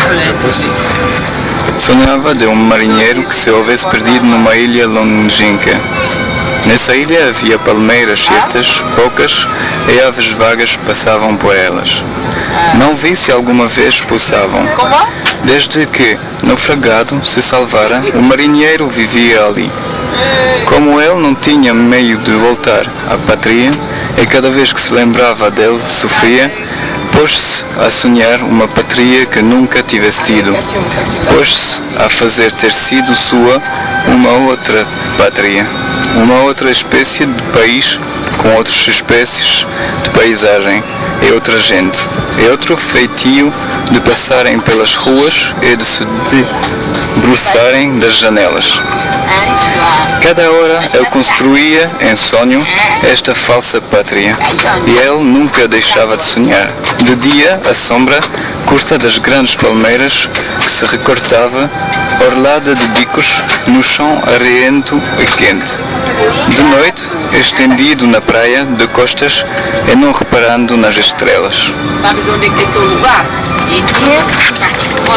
Sonhava de um marinheiro que se houvesse perdido numa ilha longínqua. Nessa ilha havia palmeiras certas, poucas, e aves vagas passavam por elas. Não vi se alguma vez pousavam. Desde que, naufragado, se salvara, o marinheiro vivia ali. Como ele não tinha meio de voltar à pátria, e cada vez que se lembrava dele sofria, pôs-se a sonhar uma pátria que nunca tivesse tido. Pôs-se a fazer ter sido sua uma outra pátria, uma outra espécie de país com outras espécies de paisagem e outra gente, e outro feitio de passarem pelas ruas e de se debruçarem das janelas. Cada hora eu construía em sonho esta falsa pátria, e ele nunca deixava de sonhar. De dia, a sombra curta das grandes palmeiras que se recortava, orlada de bicos, no chão areento e quente. De noite, estendido na praia, de costas, e não reparando nas estrelas. Sabes onde é que é teu lugar?